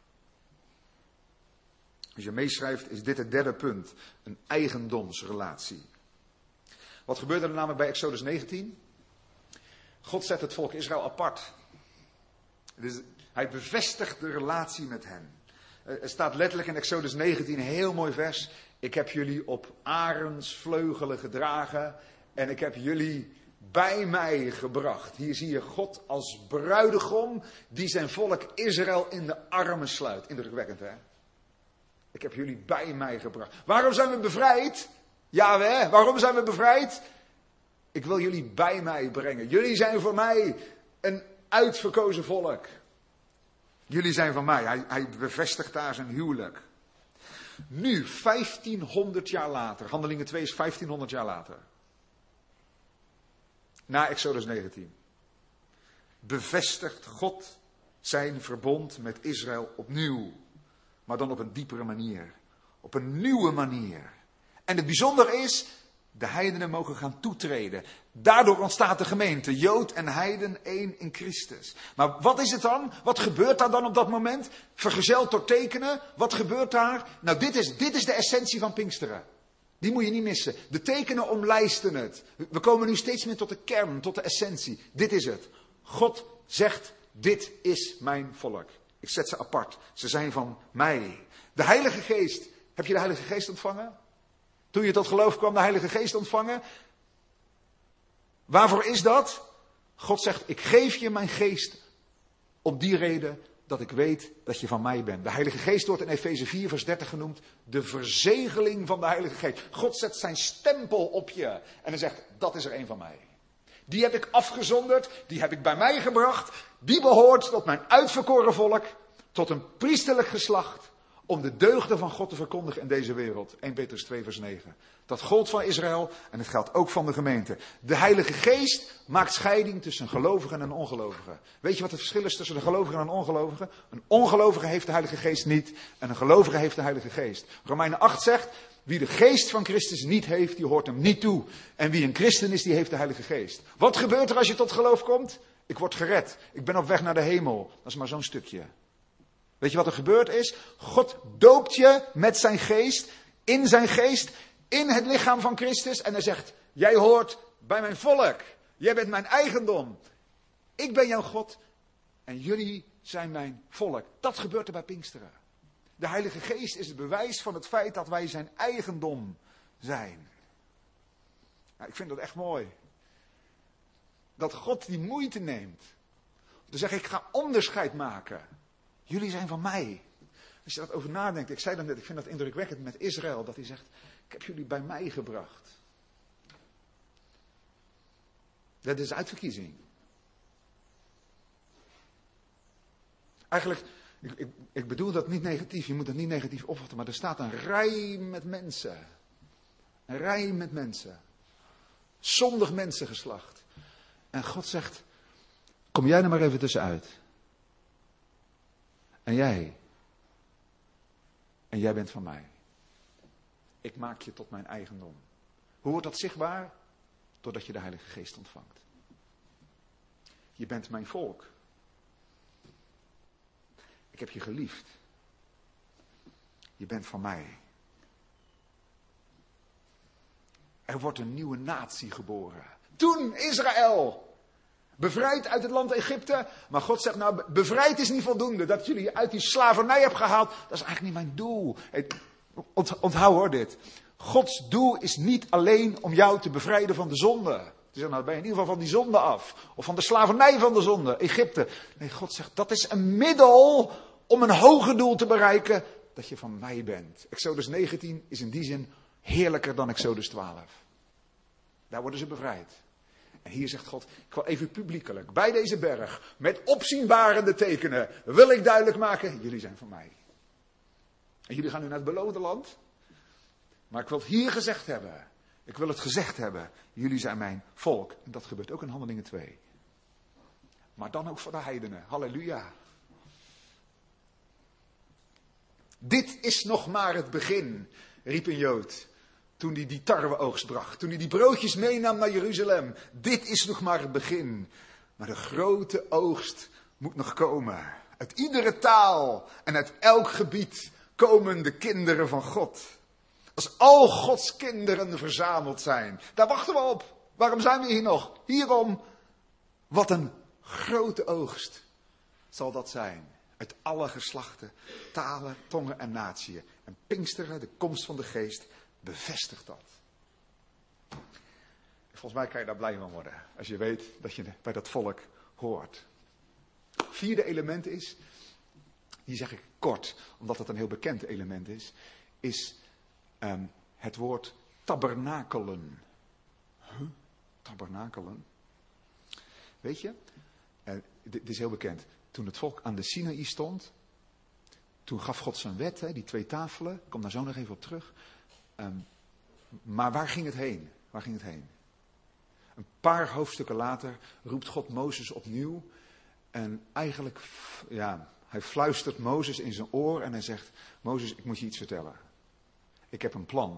Als je meeschrijft is dit het derde punt. Een eigendomsrelatie. Wat gebeurde er namelijk bij Exodus negentien? God zet het volk Israël apart. Dus hij bevestigt de relatie met hen. Er staat letterlijk in Exodus negentien een heel mooi vers. Ik heb jullie op arendsvleugelen gedragen en ik heb jullie bij mij gebracht. Hier zie je God als bruidegom die zijn volk Israël in de armen sluit. Indrukwekkend, hè? Ik heb jullie bij mij gebracht. Waarom zijn we bevrijd? Ja, hè? Waarom zijn we bevrijd? Ik wil jullie bij mij brengen. Jullie zijn voor mij een uitverkozen volk. Jullie zijn van mij. Hij, hij bevestigt daar zijn huwelijk. Nu, vijftienhonderd jaar later. Handelingen twee is vijftienhonderd jaar later. Na Exodus negentien. Bevestigt God zijn verbond met Israël opnieuw. Maar dan op een diepere manier. Op een nieuwe manier. En het bijzondere is, de heidenen mogen gaan toetreden. Daardoor ontstaat de gemeente, Jood en heiden één in Christus. Maar wat is het dan? Wat gebeurt daar dan op dat moment? Vergezeld door tekenen, wat gebeurt daar? Nou, dit is, dit is de essentie van Pinksteren. Die moet je niet missen. De tekenen omlijsten het. We komen nu steeds meer tot de kern, tot de essentie. Dit is het. God zegt, dit is mijn volk. Ik zet ze apart. Ze zijn van mij. De Heilige Geest. Heb je de Heilige Geest ontvangen? Toen je tot geloof kwam, de Heilige Geest ontvangen. Waarvoor is dat? God zegt, ik geef je mijn geest om die reden dat ik weet dat je van mij bent. De Heilige Geest wordt in Efeze vier vers dertig genoemd de verzegeling van de Heilige Geest. God zet zijn stempel op je en hij zegt, dat is er een van mij. Die heb ik afgezonderd, die heb ik bij mij gebracht. Die behoort tot mijn uitverkoren volk, tot een priesterlijk geslacht. Om de deugden van God te verkondigen in deze wereld. Eerste Petrus twee vers negen. Dat gold van Israël en het geldt ook van de gemeente. De Heilige Geest maakt scheiding tussen gelovigen en ongelovigen. Weet je wat het verschil is tussen de gelovigen en ongelovigen? Een ongelovige heeft de Heilige Geest niet en een gelovige heeft de Heilige Geest. Romeinen acht zegt, wie de geest van Christus niet heeft, die hoort hem niet toe. En wie een christen is, die heeft de Heilige Geest. Wat gebeurt er als je tot geloof komt? Ik word gered. Ik ben op weg naar de hemel. Dat is maar zo'n stukje. Weet je wat er gebeurd is? God doopt je met zijn geest, in zijn geest, in het lichaam van Christus. En hij zegt, jij hoort bij mijn volk. Jij bent mijn eigendom. Ik ben jouw God en jullie zijn mijn volk. Dat gebeurt er bij Pinksteren. De Heilige Geest is het bewijs van het feit dat wij zijn eigendom zijn. Nou, ik vind dat echt mooi. Dat God die moeite neemt Dan zeg ik, ik ga onderscheid maken. Jullie zijn van mij. Als je daarover nadenkt, ik zei dan net, ik vind dat indrukwekkend met Israël, dat hij zegt, ik heb jullie bij mij gebracht. Dat is uitverkiezing. Eigenlijk, ik, ik, ik bedoel dat niet negatief, je moet dat niet negatief opvatten, maar er staat een rij met mensen. Een rij met mensen. Zondig mensengeslacht. En God zegt, kom jij er maar even tussenuit. En jij. En jij bent van mij. Ik maak je tot mijn eigendom. Hoe wordt dat zichtbaar? Doordat je de Heilige Geest ontvangt. Je bent mijn volk. Ik heb je geliefd. Je bent van mij. Er wordt een nieuwe natie geboren. Toen Israël. Bevrijd uit het land Egypte. Maar God zegt, nou, bevrijd is niet voldoende. Dat jullie uit die slavernij hebt gehaald. Dat is eigenlijk niet mijn doel. Onthoud hoor dit. Gods doel is niet alleen om jou te bevrijden van de zonde. Ze zeggen, nou ben je in ieder geval van die zonde af. Of van de slavernij van de zonde, Egypte. Nee, God zegt, dat is een middel om een hoger doel te bereiken. Dat je van mij bent. Exodus negentien is in die zin heerlijker dan Exodus twaalf. Daar worden ze bevrijd. En hier zegt God, ik wil even publiekelijk, bij deze berg, met opzienbarende tekenen, wil ik duidelijk maken, jullie zijn van mij. En jullie gaan nu naar het beloofde land. Maar ik wil het hier gezegd hebben. Ik wil het gezegd hebben. Jullie zijn mijn volk. En dat gebeurt ook in Handelingen twee. Maar dan ook voor de heidenen. Halleluja. Dit is nog maar het begin, riep een Jood. Toen hij die tarweoogst bracht. Toen hij die broodjes meenam naar Jeruzalem. Dit is nog maar het begin. Maar de grote oogst moet nog komen. Uit iedere taal en uit elk gebied komen de kinderen van God. Als al Gods kinderen verzameld zijn. Daar wachten we op. Waarom zijn we hier nog? Hierom. Wat een grote oogst zal dat zijn. Uit alle geslachten, talen, tongen en natieën. En Pinksteren, de komst van de Geest, bevestigt dat. Volgens mij kan je daar blij van worden. Als je weet dat je bij dat volk hoort. Vierde element is, hier zeg ik kort, omdat het een heel bekend element is, is um, het woord tabernakelen. Huh? Tabernakelen? Weet je, uh, dit, dit is heel bekend. Toen het volk aan de Sinaï stond, toen gaf God zijn wet, hè, die twee tafelen. Ik kom daar zo nog even op terug. Um, maar waar ging het heen? Waar ging het heen? Een paar hoofdstukken later roept God Mozes opnieuw. En eigenlijk, ja, hij fluistert Mozes in zijn oor en hij zegt, Mozes, ik moet je iets vertellen. Ik heb een plan.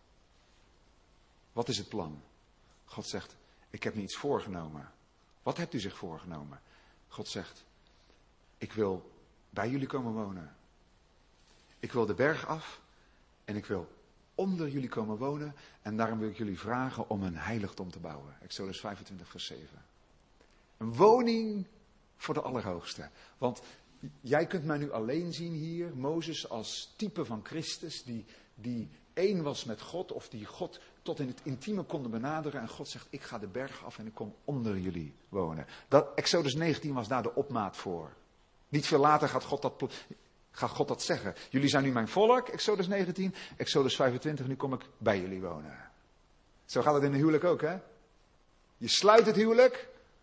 Wat is het plan? God zegt, ik heb me iets voorgenomen. Wat hebt u zich voorgenomen? God zegt, ik wil bij jullie komen wonen. Ik wil de berg af en ik wil onder jullie komen wonen. En daarom wil ik jullie vragen om een heiligdom te bouwen. Exodus vijfentwintig vers zeven. Een woning voor de Allerhoogste. Want jij kunt mij nu alleen zien hier, Mozes als type van Christus, die, die één was met God, of die God tot in het intieme konden benaderen. En God zegt, ik ga de berg af en ik kom onder jullie wonen. Dat, Exodus negentien was daar de opmaat voor. Niet veel later gaat God dat, gaat God dat zeggen. Jullie zijn nu mijn volk, Exodus negentien. Exodus vijfentwintig, nu kom ik bij jullie wonen. Zo gaat het in een huwelijk ook, hè? Je sluit het huwelijk.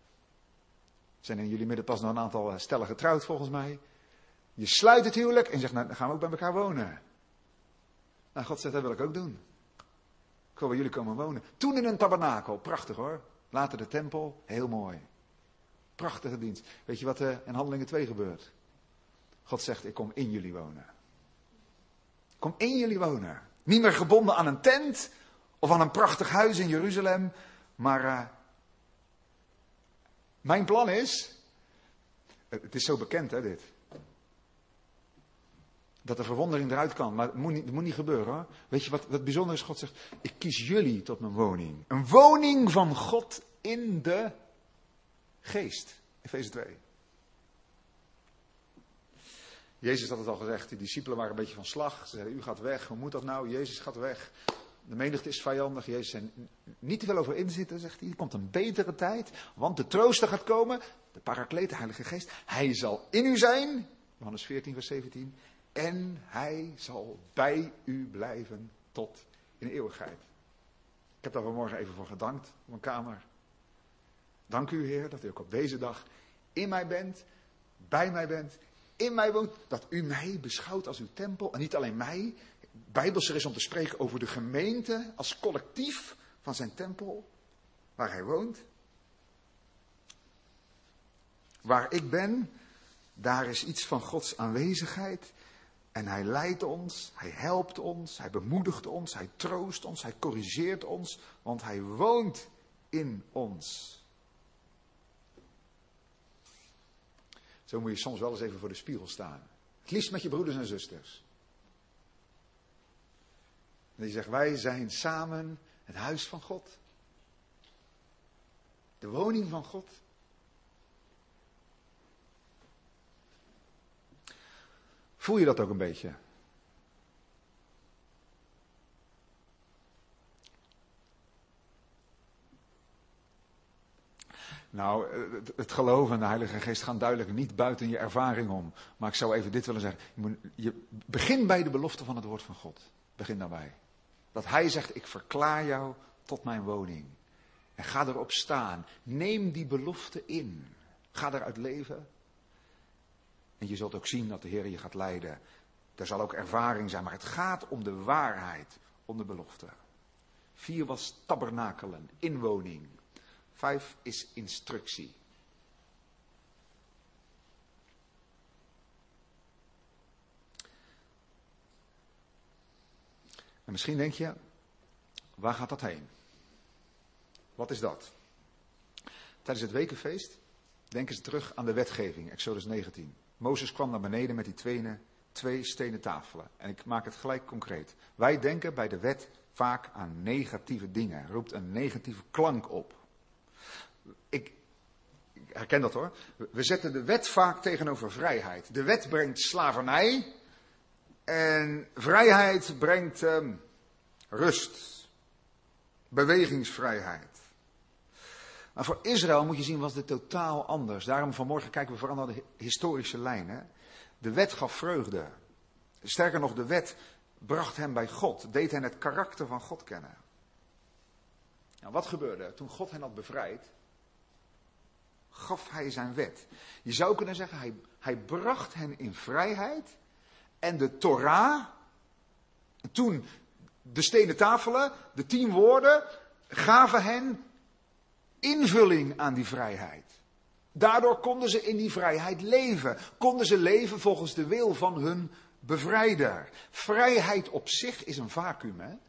Er zijn in jullie midden pas nog een aantal stellen getrouwd, volgens mij. Je sluit het huwelijk en je zegt, nou, dan gaan we ook bij elkaar wonen. Nou, God zegt, dat wil ik ook doen. Ik wil bij jullie komen wonen. Toen in een tabernakel, prachtig hoor. Later de tempel, heel mooi. Prachtige dienst. Weet je wat er in Handelingen twee gebeurt? God zegt, ik kom in jullie wonen. Ik kom in jullie wonen. Niet meer gebonden aan een tent of aan een prachtig huis in Jeruzalem. Maar uh, mijn plan is, het is zo bekend hè dit. Dat de verwondering eruit kan, maar het moet niet, het moet niet gebeuren hoor. Weet je wat, wat bijzonder is? God zegt, ik kies jullie tot mijn woning. Een woning van God in de geest. Efeze twee. Jezus had het al gezegd, de discipelen waren een beetje van slag. Ze zeiden, u gaat weg, hoe moet dat nou? Jezus gaat weg. De menigte is vijandig. Jezus zei, niet te veel over inzitten, zegt hij. Er komt een betere tijd, want de trooster gaat komen. De Parakleet, de Heilige Geest. Hij zal in u zijn. Johannes veertien, vers zeventien. En hij zal bij u blijven tot in de eeuwigheid. Ik heb daar vanmorgen even voor gedankt op mijn kamer. Dank u, Heer, dat u ook op deze dag in mij bent, bij mij bent, in mij woont. Dat u mij beschouwt als uw tempel. En niet alleen mij. Bijbels er is om te spreken over de gemeente als collectief van zijn tempel, waar hij woont. Waar ik ben, daar is iets van Gods aanwezigheid. En hij leidt ons, hij helpt ons, hij bemoedigt ons, hij troost ons, hij corrigeert ons, want hij woont in ons. Zo moet je soms wel eens even voor de spiegel staan. Het liefst met je broeders en zusters. En die zegt, wij zijn samen het huis van God. De woning van God. Voel je dat ook een beetje? Nou, het, het geloof en de Heilige Geest gaan duidelijk niet buiten je ervaring om. Maar ik zou even dit willen zeggen. Je, moet, je begin bij de belofte van het woord van God. Begin daarbij. Dat hij zegt, ik verklaar jou tot mijn woning. En ga erop staan. Neem die belofte in. Ga eruit leven. En je zult ook zien dat de Heer je gaat leiden. Er zal ook ervaring zijn, maar het gaat om de waarheid, om de belofte. Vier was tabernakelen, inwoning. Vijf is instructie. En misschien denk je, waar gaat dat heen? Wat is dat? Tijdens het wekenfeest denken ze terug aan de wetgeving, Exodus negentien. Mozes kwam naar beneden met die twee, twee stenen tafelen. En ik maak het gelijk concreet. Wij denken bij de wet vaak aan negatieve dingen. Roept een negatieve klank op. Ik, ik herken dat hoor. We zetten de wet vaak tegenover vrijheid. De wet brengt slavernij. En vrijheid brengt um, rust. Bewegingsvrijheid. Maar voor Israël moet je zien, was dit totaal anders. Daarom vanmorgen kijken we vooral naar de historische lijnen. De wet gaf vreugde. Sterker nog, de wet bracht hem bij God. Deed hen het karakter van God kennen. Nou, wat gebeurde? Toen God hen had bevrijd, gaf hij zijn wet. Je zou kunnen zeggen, hij, hij bracht hen in vrijheid. En de Torah, toen de stenen tafelen, de tien woorden, gaven hen invulling aan die vrijheid. Daardoor konden ze in die vrijheid leven. Konden ze leven volgens de wil van hun bevrijder. Vrijheid op zich is een vacuüm, hè?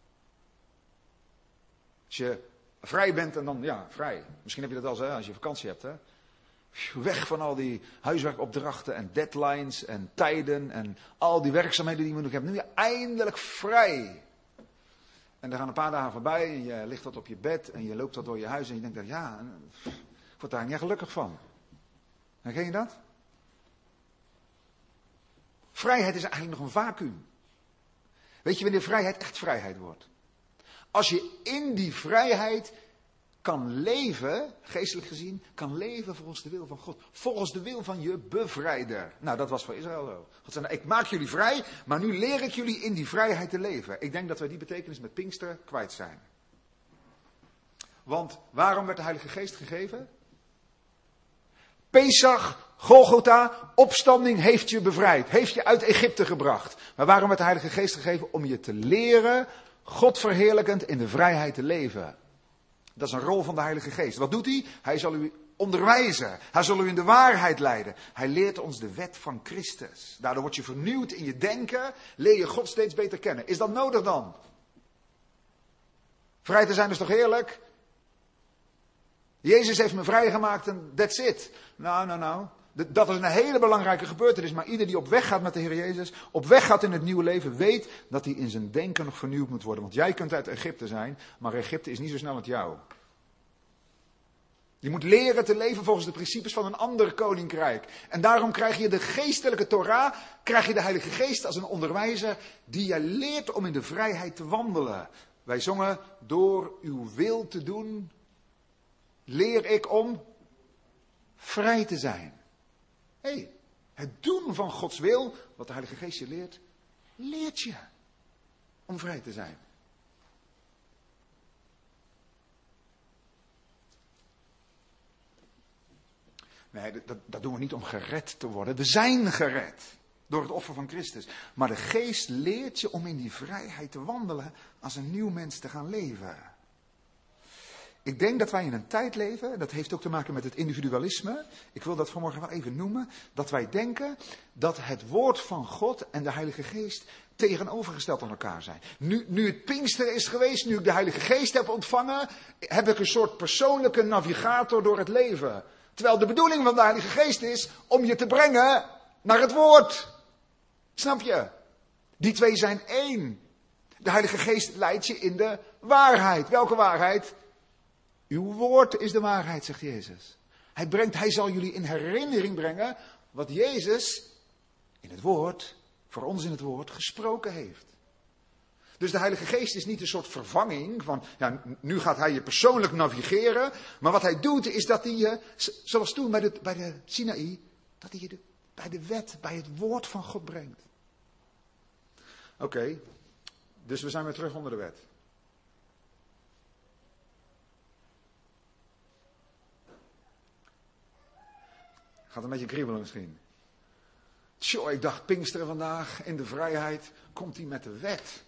Als je vrij bent en dan, ja, vrij. Misschien heb je dat wel eens, hè, als je vakantie hebt, hè. Weg van al die huiswerkopdrachten en deadlines en tijden en al die werkzaamheden die je nog hebt. Nu ben je eindelijk vrij. En er gaan een paar dagen voorbij en je ligt wat op je bed en je loopt wat door je huis en je denkt, ja, ik word daar niet echt gelukkig van. Herken je dat? Vrijheid is eigenlijk nog een vacuüm. Weet je wanneer vrijheid echt vrijheid wordt? Als je in die vrijheid kan leven, geestelijk gezien, kan leven volgens de wil van God. Volgens de wil van je bevrijder. Nou, dat was voor Israël zo. God zei, nou, ik maak jullie vrij, maar nu leer ik jullie in die vrijheid te leven. Ik denk dat wij die betekenis met Pinkster kwijt zijn. Want waarom werd de Heilige Geest gegeven? Pesach, Golgotha, opstanding heeft je bevrijd. Heeft je uit Egypte gebracht. Maar waarom werd de Heilige Geest gegeven? Om je te leren, God verheerlijkend in de vrijheid te leven. Dat is een rol van de Heilige Geest. Wat doet hij? Hij zal u onderwijzen. Hij zal u in de waarheid leiden. Hij leert ons de wet van Christus. Daardoor word je vernieuwd in je denken. Leer je God steeds beter kennen. Is dat nodig dan? Vrij te zijn is toch heerlijk? Jezus heeft me vrijgemaakt en that's it. Nou, nou, nou. Dat is een hele belangrijke gebeurtenis. Maar ieder die op weg gaat met de Heer Jezus, op weg gaat in het nieuwe leven, weet dat hij in zijn denken nog vernieuwd moet worden. Want jij kunt uit Egypte zijn, maar Egypte is niet zo snel het jou. Je moet leren te leven volgens de principes van een ander koninkrijk. En daarom krijg je de geestelijke Torah, krijg je de Heilige Geest als een onderwijzer die je leert om in de vrijheid te wandelen. Wij zongen, door uw wil te doen, leer ik om vrij te zijn. Hé, hey, het doen van Gods wil, wat de Heilige Geest je leert, leert je om vrij te zijn. Nee, dat, dat doen we niet om gered te worden. We zijn gered door het offer van Christus. Maar de Geest leert je om in die vrijheid te wandelen, als een nieuw mens te gaan leven. Ik denk dat wij in een tijd leven, dat heeft ook te maken met het individualisme. Ik wil dat vanmorgen wel even noemen. Dat wij denken dat het woord van God en de Heilige Geest tegenovergesteld aan elkaar zijn. Nu, nu het Pinksteren is geweest, nu ik de Heilige Geest heb ontvangen, heb ik een soort persoonlijke navigator door het leven. Terwijl de bedoeling van de Heilige Geest is om je te brengen naar het woord. Snap je? Die twee zijn één. De Heilige Geest leidt je in de waarheid. Welke waarheid? Uw woord is de waarheid, zegt Jezus. Hij, brengt, hij zal jullie in herinnering brengen wat Jezus in het woord, voor ons in het woord, gesproken heeft. Dus de Heilige Geest is niet een soort vervanging van, ja, nu gaat hij je persoonlijk navigeren. Maar wat hij doet is dat hij je, zoals toen bij de, bij de Sinaï, dat hij je de, bij de wet, bij het woord van God brengt. Oké, okay, dus we zijn weer terug onder de wet. Gaat een beetje kriebelen misschien. Tjoh, ik dacht Pinksteren vandaag, in de vrijheid, komt hij met de wet.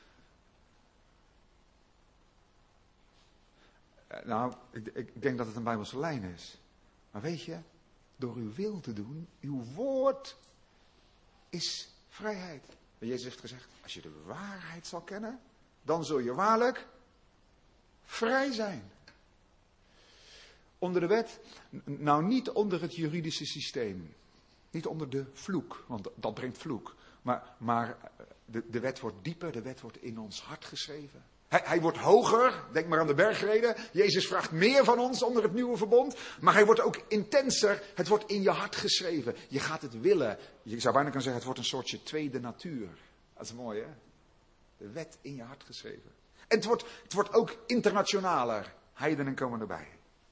Nou, ik, ik denk dat het een Bijbelse lijn is. Maar weet je, door uw wil te doen, uw woord is vrijheid. En Jezus heeft gezegd, als je de waarheid zal kennen, dan zul je waarlijk vrij zijn. Onder de wet, nou niet onder het juridische systeem. Niet onder de vloek, want dat brengt vloek. Maar, maar de, de wet wordt dieper, de wet wordt in ons hart geschreven. Hij, hij wordt hoger, denk maar aan de bergreden. Jezus vraagt meer van ons onder het nieuwe verbond. Maar hij wordt ook intenser, het wordt in je hart geschreven. Je gaat het willen. Je zou bijna kunnen zeggen, het wordt een soortje tweede natuur. Dat is mooi, hè? De wet in je hart geschreven. En het wordt, het wordt ook internationaler. Heidenen komen erbij.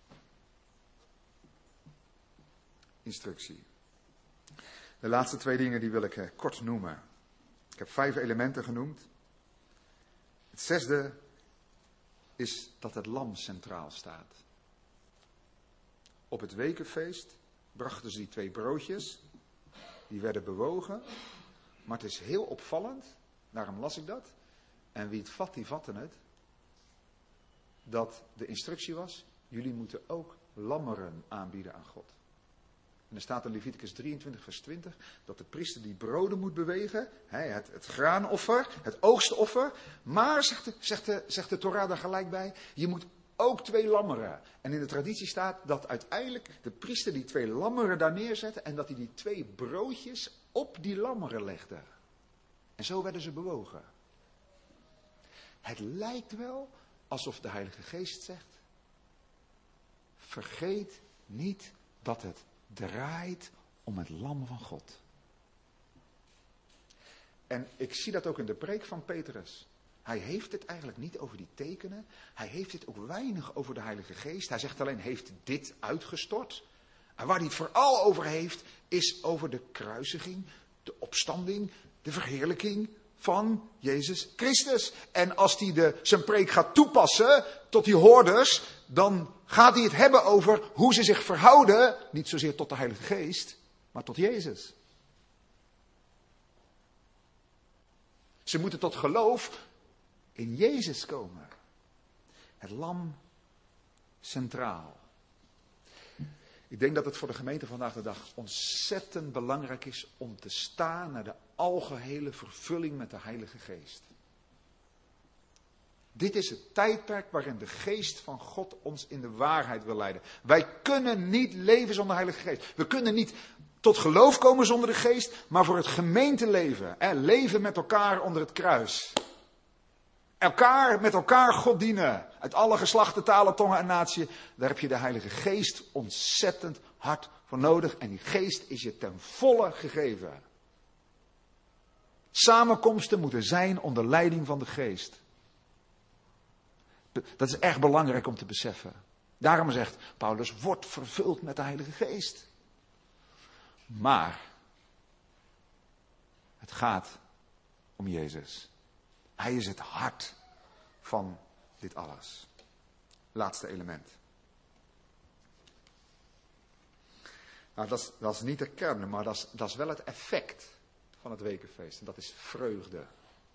Instructie. De laatste twee dingen die wil ik eh, kort noemen. Ik heb vijf elementen genoemd. Het zesde is dat het lam centraal staat. Op het wekenfeest brachten ze die twee broodjes. Die werden bewogen. Maar het is heel opvallend, daarom las ik dat. En wie het vat, die vatten het. Dat de instructie was, jullie moeten ook lammeren aanbieden aan God. En er staat in Leviticus drieëntwintig vers twintig dat de priester die broden moet bewegen, het, het graanoffer, het oogstoffer. Maar, zegt de, zegt, de, zegt de Torah daar gelijk bij, je moet ook twee lammeren. En in de traditie staat dat uiteindelijk de priester die twee lammeren daar neerzette en dat hij die twee broodjes op die lammeren legde. En zo werden ze bewogen. Het lijkt wel alsof de Heilige Geest zegt, vergeet niet dat het draait om het lam van God. En ik zie dat ook in de preek van Petrus. Hij heeft het eigenlijk niet over die tekenen. Hij heeft het ook weinig over de Heilige Geest. Hij zegt alleen, heeft dit uitgestort. En waar hij het vooral over heeft, is over de kruisiging, de opstanding, de verheerlijking van Jezus Christus. En als hij de, zijn preek gaat toepassen tot die hoorders, dan gaat hij het hebben over hoe ze zich verhouden, niet zozeer tot de Heilige Geest, maar tot Jezus. Ze moeten tot geloof in Jezus komen. Het lam centraal. Ik denk dat het voor de gemeente vandaag de dag ontzettend belangrijk is om te staan naar de algehele vervulling met de Heilige Geest. Dit is het tijdperk waarin de Geest van God ons in de waarheid wil leiden. Wij kunnen niet leven zonder Heilige Geest. We kunnen niet tot geloof komen zonder de Geest, maar voor het gemeenteleven. Hè, leven met elkaar onder het kruis. Elkaar, met elkaar God dienen. Uit alle geslachten, talen, tongen en natie. Daar heb je de Heilige Geest ontzettend hard voor nodig. En die Geest is je ten volle gegeven. Samenkomsten moeten zijn onder leiding van de Geest. Dat is erg belangrijk om te beseffen. Daarom zegt Paulus, word vervuld met de Heilige Geest. Maar het gaat om Jezus. Hij is het hart van dit alles. Laatste element. Nou, dat is, dat is niet de kern, maar dat is, dat is wel het effect van het wekenfeest. En dat is vreugde.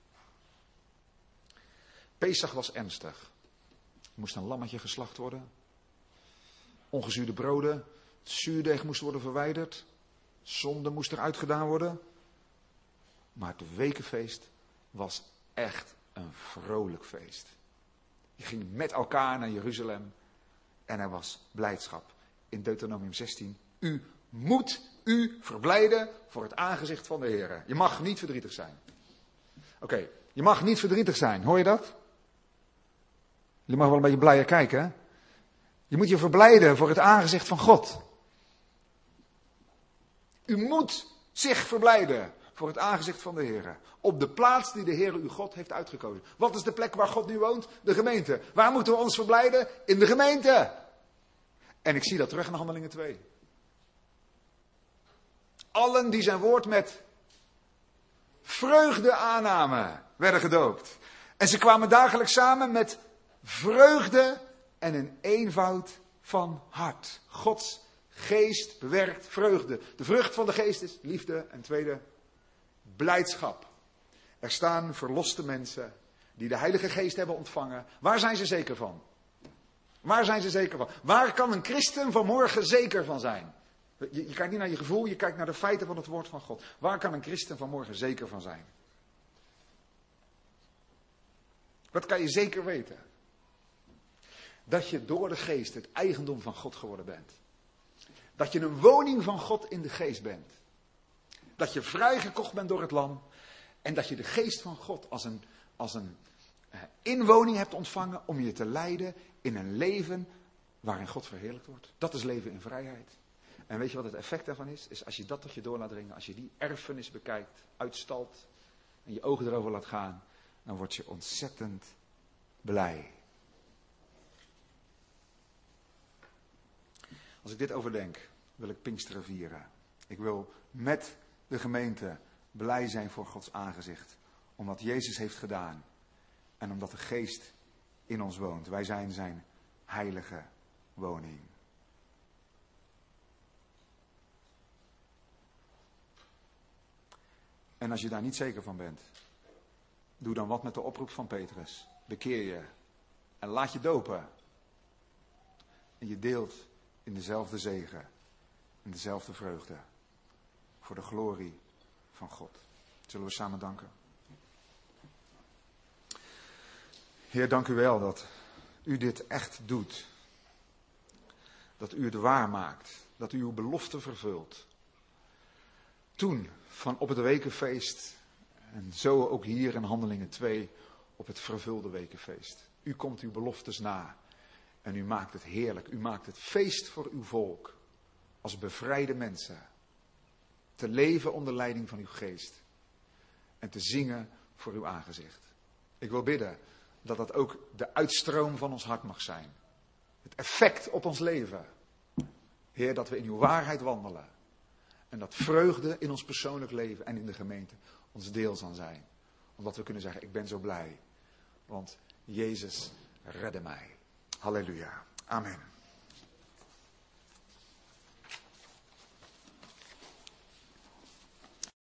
Pesach was ernstig. Er moest een lammetje geslacht worden. Ongezuurde broden. Het zuurdeeg moest worden verwijderd. Zonde moest eruit gedaan worden. Maar het wekenfeest was echt een vrolijk feest. Je ging met elkaar naar Jeruzalem. En er was blijdschap. In Deuteronomium zestien. U moet u verblijden voor het aangezicht van de Heer. Je mag niet verdrietig zijn. Oké, okay, je mag niet verdrietig zijn. Hoor je dat? Je mag wel een beetje blijer kijken. Hè? Je moet je verblijden voor het aangezicht van God. U moet zich verblijden voor het aangezicht van de Heer. Op de plaats die de Heer uw God heeft uitgekozen. Wat is de plek waar God nu woont? De gemeente. Waar moeten we ons verblijden? In de gemeente. En ik zie dat terug in Handelingen twee. Allen die zijn woord met vreugde aannamen, werden gedoopt. En ze kwamen dagelijks samen met vreugde en een eenvoud van hart. Gods geest bewerkt vreugde. De vrucht van de geest is liefde en tweede, blijdschap. Er staan verloste mensen die de Heilige Geest hebben ontvangen. Waar zijn ze zeker van? Waar zijn ze zeker van? Waar kan een christen vanmorgen zeker van zijn? Je, je kijkt niet naar je gevoel, je kijkt naar de feiten van het woord van God. Waar kan een christen vanmorgen zeker van zijn? Wat kan je zeker weten? Dat je door de geest het eigendom van God geworden bent. Dat je een woning van God in de geest bent. Dat je vrijgekocht bent door het lam. En dat je de geest van God als een, als een uh, inwoning hebt ontvangen om je te leiden in een leven waarin God verheerlijkt wordt. Dat is leven in vrijheid. En weet je wat het effect daarvan is? Is als je dat tot je door laat dringen, als je die erfenis bekijkt, uitstalt en je ogen erover laat gaan, dan word je ontzettend blij. Als ik dit overdenk, wil ik Pinksteren vieren. Ik wil met de gemeente blij zijn voor Gods aangezicht. Omdat Jezus heeft gedaan. En omdat de Geest in ons woont. Wij zijn zijn heilige woning. En als je daar niet zeker van bent, doe dan wat met de oproep van Petrus. Bekeer je en laat je dopen. En je deelt in dezelfde zegen en dezelfde vreugde. Voor de glorie van God. Zullen we samen danken? Heer, dank u wel dat u dit echt doet. Dat u het waar maakt. Dat u uw belofte vervult. Toen, van op het wekenfeest, en zo ook hier in Handelingen twee, op het vervulde wekenfeest. U komt uw beloftes na. En u maakt het heerlijk. U maakt het feest voor uw volk. Als bevrijde mensen. Te leven onder leiding van uw geest. En te zingen voor uw aangezicht. Ik wil bidden dat dat ook de uitstroom van ons hart mag zijn. Het effect op ons leven. Heer, dat we in uw waarheid wandelen. En dat vreugde in ons persoonlijk leven en in de gemeente ons deel zal zijn. Omdat we kunnen zeggen, ik ben zo blij. Want Jezus redde mij. Halleluja. Amen.